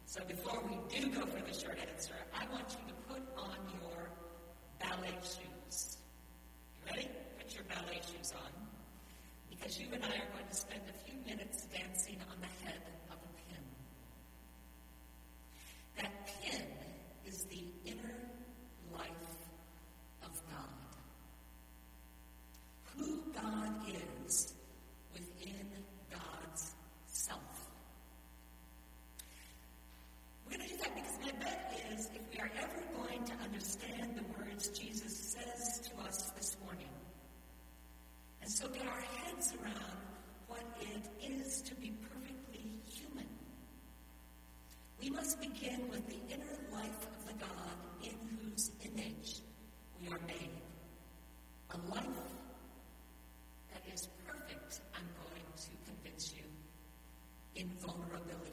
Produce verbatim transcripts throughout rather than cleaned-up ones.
So before we do go for the short answer, I want you to put on your ballet shoes. You ready? Put your ballet shoes on. Because you and I are going to spend a few minutes dancing on the head of a pin. That pin is the inner life of God. Who God is within God's self. We're going to do that because my bet is if we are ever going to understand the words Jesus says to us this morning, and so get our heads around what it is to be perfectly human, we must begin with the inner life of the God in whose image we are made. A life that is perfect, I'm going to convince you, in vulnerability.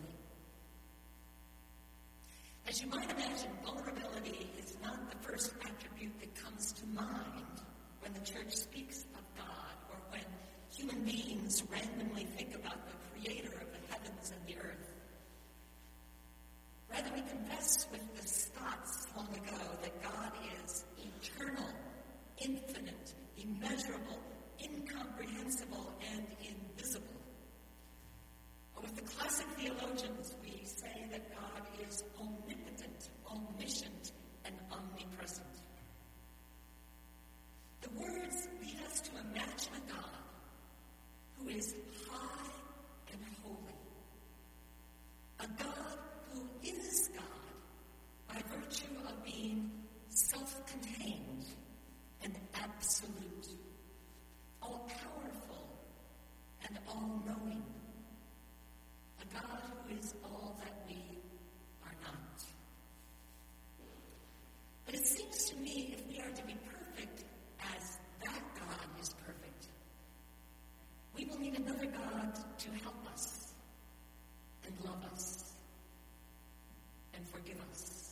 As you might imagine, vulnerability is not the first attribute that comes to mind when the church speaks of God or when human beings randomly think about the creator of the heavens and the earth. Rather, we confess with the Scots long ago that God is eternal, infinite, immeasurable, incomprehensible, and invisible. Or with the classic theologians, we say that God is omnipotent, omniscient, and omnipresent. The words lead us to imagine a God who is high and holy. A God who is God by virtue of being self-contained and absolute, all-powerful and all-knowing. A God who is all that we are not. But it seems to me if we are to be perfect as that God is perfect, we will need another God to help us and love us and forgive us.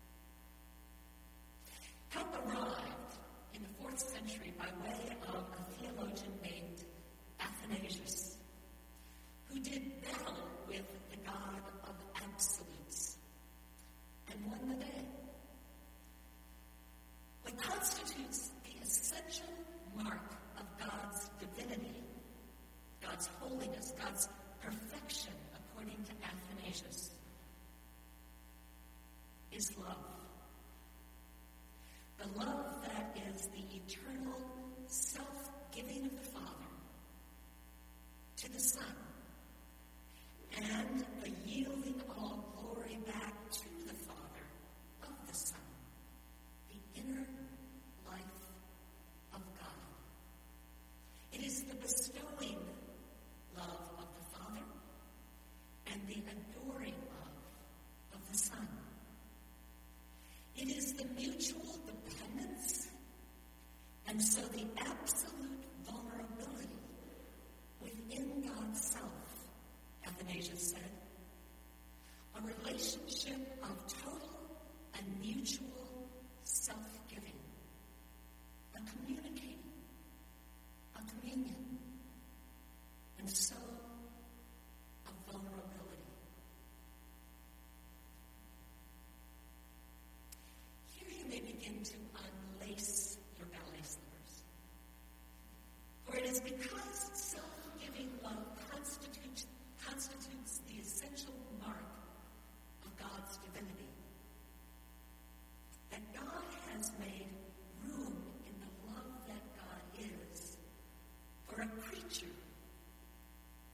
Help arrived in the fourth century by way of a theologian named Athanasius, who did battle with the God of absolutes and won the day. What constitutes the essential mark of God's divinity, God's holiness, God's perfection, according to Athanasius, is love. The love that is the eternal self-giving of the Father to the Son, and the yielding all glory back to the Father of the Son, the inner life of God. It is the bestowing love of the Father and the adoring love of the Son. It is the mutual dependence and so the absolute vulnerability within God's self, Athanasius said, a relationship of total and mutual self-giving, a communicating, a communion, and so a vulnerability. Here you may begin to unlace your ballet slippers. For it is because self-giving love constitutes, constitutes the essential mark of God's divinity that God has made room in the love that God is for a creature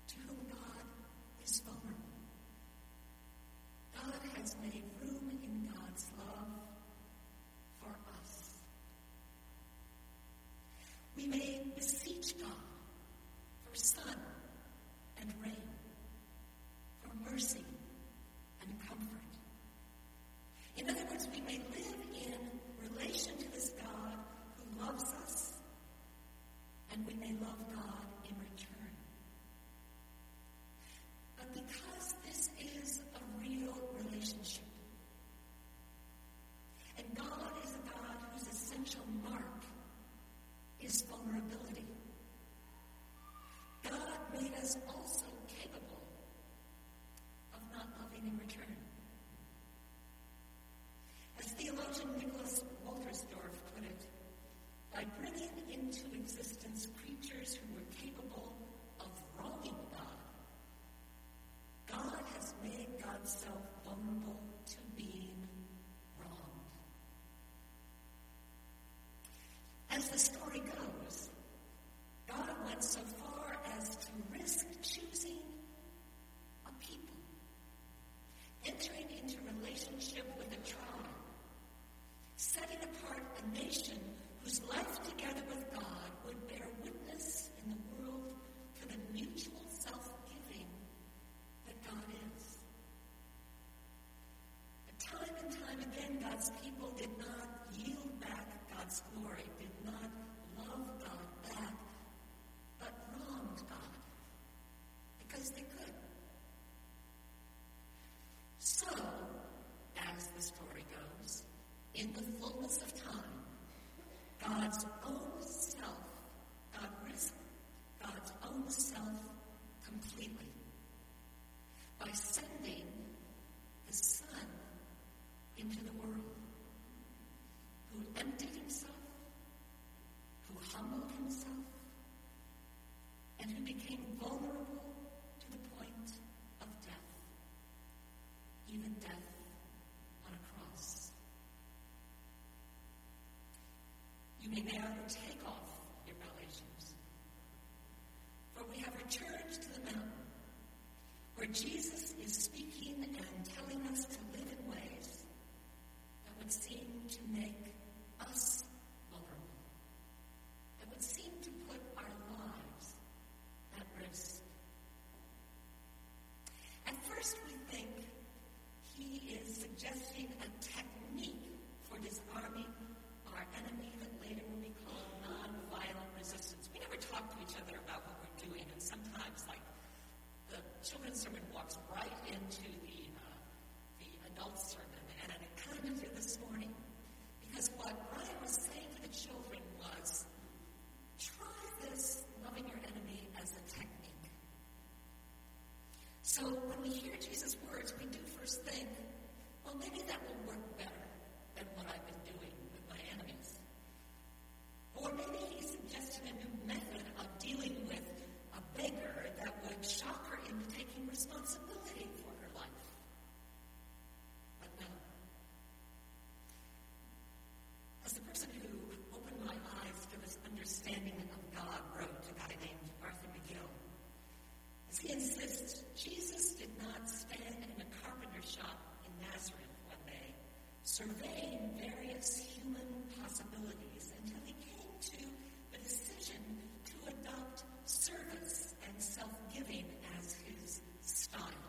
As he insists, Jesus did not stand in a carpenter shop in Nazareth one day, surveying various human possibilities until he came to the decision to adopt service and self-giving as his style.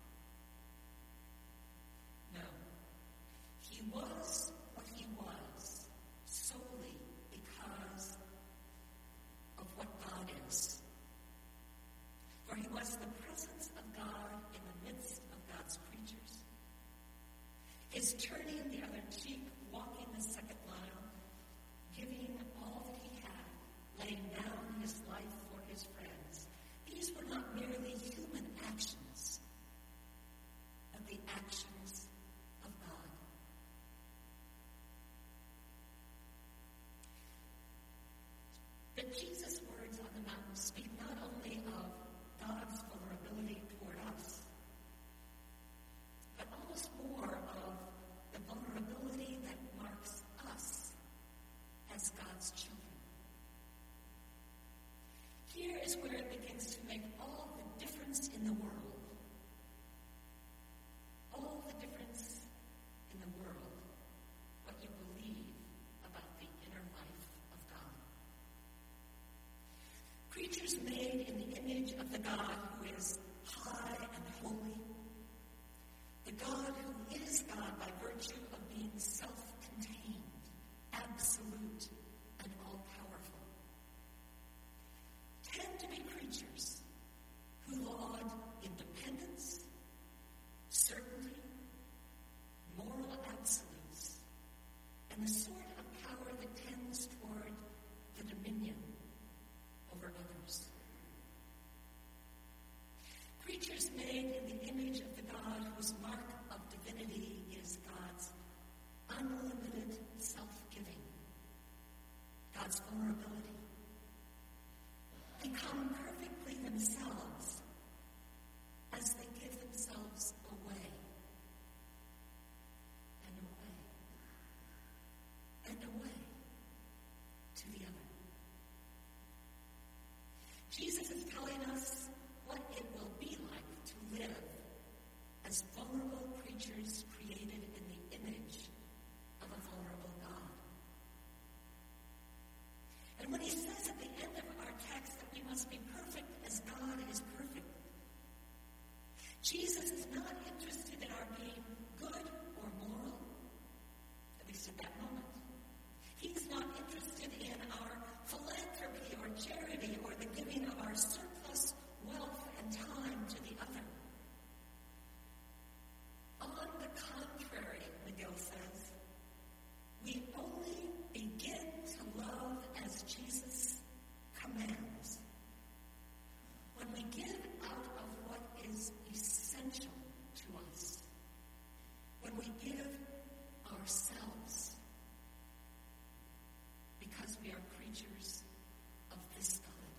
No. He was what he was solely because of what God is. For he was the presence of God in the midst of God's creatures. His turning the other cheek, walking the second mile, giving all that he had, laying down his life for his friends. These were not merely human actions, but the actions of God. But Jesus' words on the mountain speak not only of God's vulnerability toward us, but almost more of the vulnerability that marks us as God's children. Here is where it begins to make all the difference in the world. All the difference in the world, what you believe about the inner life of God. Creatures made in the image of the God who is high and holy, the God who is God by virtue of being self-contained, absolute, and all-powerful, tend to be creatures who laud independence, certainty, moral absolutes, and the sort of power that tends toward the dominion over others. Creatures made in the image of the God whose mark of divinity is God's unlimited self-giving, God's vulnerability, become perfectly themselves as they give themselves away and away and away to the other. Jesus is telling us what it will be like to live as vulnerable creatures created in the image of a vulnerable God. And when he says at the end of our text that we must be perfect as God is perfect, Jesus is not interested in our being good or moral, at least at that moment. He's not interested in our philanthropy or charity or the giving of our surplus wealth and time to the other. On the contrary, McGill says, we only begin to love as Jesus commands when we give out of what is essential to us, when we give ourselves, because we are creatures of this God.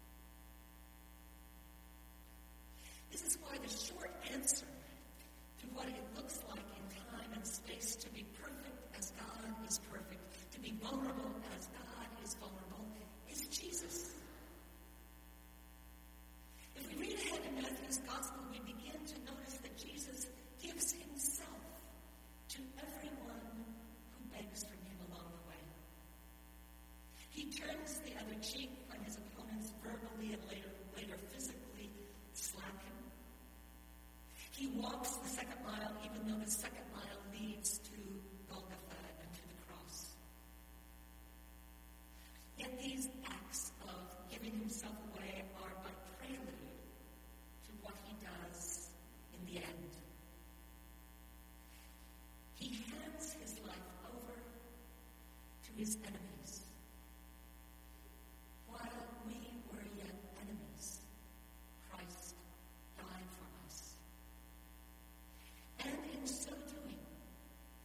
This is why the short answer to what it looks like in time and space to be perfect as God is perfect, to be vulnerable as God is vulnerable, is Jesus. If we read ahead in Matthew's Gospel, we begin to notice that Jesus gives himself to everyone who begs from him along the way. He turns the other cheek when his opponents verbally and later, later physically slap him. He walks the second mile, even though the second mile leads to Golgotha and to the cross. Yet these acts of giving himself away are but prelude to what he does in the end. He hands his life over to his enemies. While we were yet enemies, Christ died for us. And in so doing,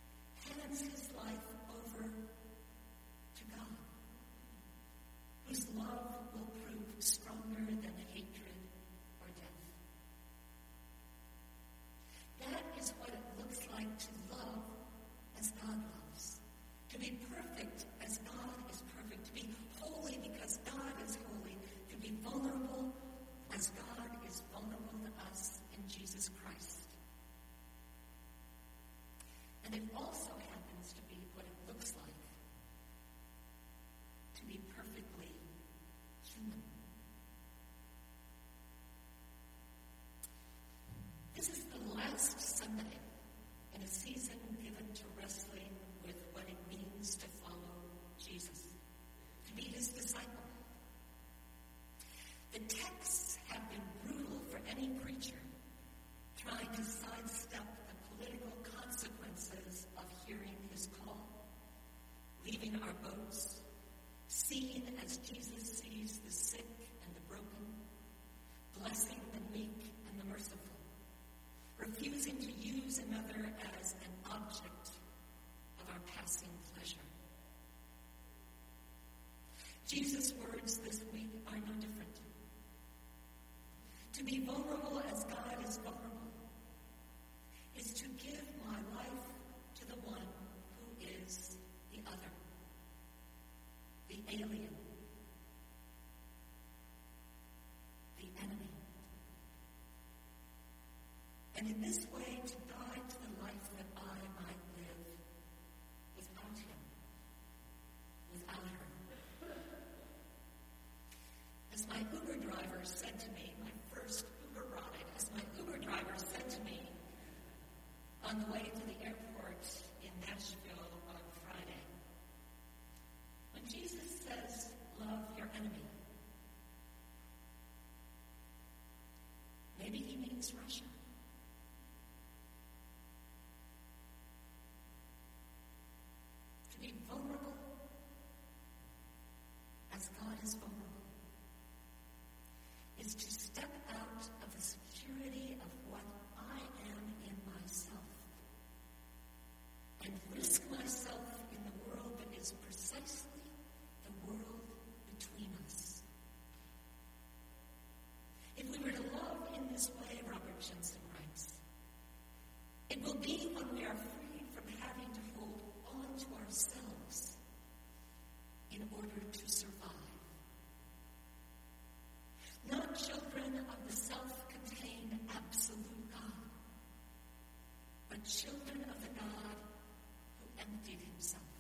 Jesus Christ. And it also happens to be what it looks like to be perfectly human. This is the last Sunday in a season given to wrestling with what it means to follow Jesus, to be his disciple. The texts have been brutal for any preacher trying to sidestep the political consequences of hearing his call, leaving our boats, seeing as Jesus sees the sick and the broken, blessing the meek and the merciful, refusing to use another as an object of our passing pleasure. Jesus' words this week are no different. To be vulnerable as God is vulnerable is to give my life to the one who is the other, the alien, the enemy. And in this way, to die to the life that I might live without him, without her. As my Uber driver said to me, my first Uber ride, as my Uber driver said to me on the way to the airport in Nashville on Friday, when Jesus says, love your enemy, maybe he means Russia. To be vulnerable as God is vulnerable is to step out of the security of what I am in myself and risk myself in the world that is precisely the world between us. If we were to love in this way, Robert Jensen writes, it will be when we are free from having to hold on to ourselves in order to survive. Not children of the self-contained absolute God, but children of the God who emptied himself.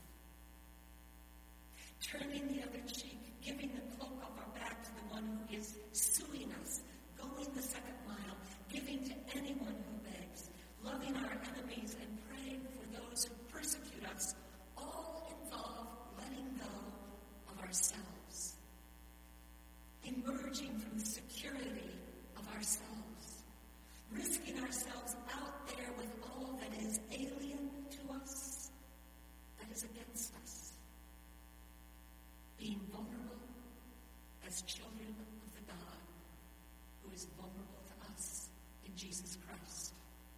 Turning the other cheek, giving the cloak off our back to the one who is suing us, going the second mile, giving to anyone who begs, loving our enemies and praying for those who persecute us, all involve letting go of ourselves. Emerging from the security of ourselves, risking ourselves out there with all that is alien to us, that is against us, being vulnerable as children of the God who is vulnerable to us in Jesus Christ.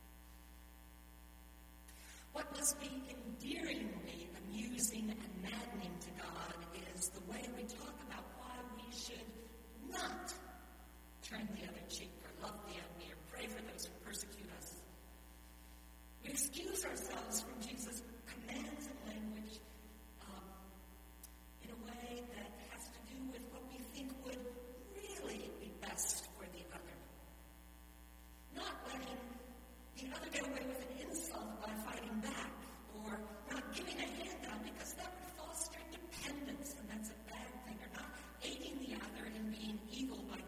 What must be endearingly amusing and maddening to God is the way we talk about why we should not turn the other cheek or love the enemy or pray for those who persecute us. We excuse ourselves from Jesus' commands and language um, in a way that has to do with what we think would really be best for the other. Not letting the other get away with an insult by fighting back, or not giving a handout because that would foster dependence, and that's a bad thing, or not aiding the other in being evil by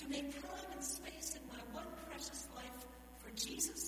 to make time and space in my one precious life for Jesus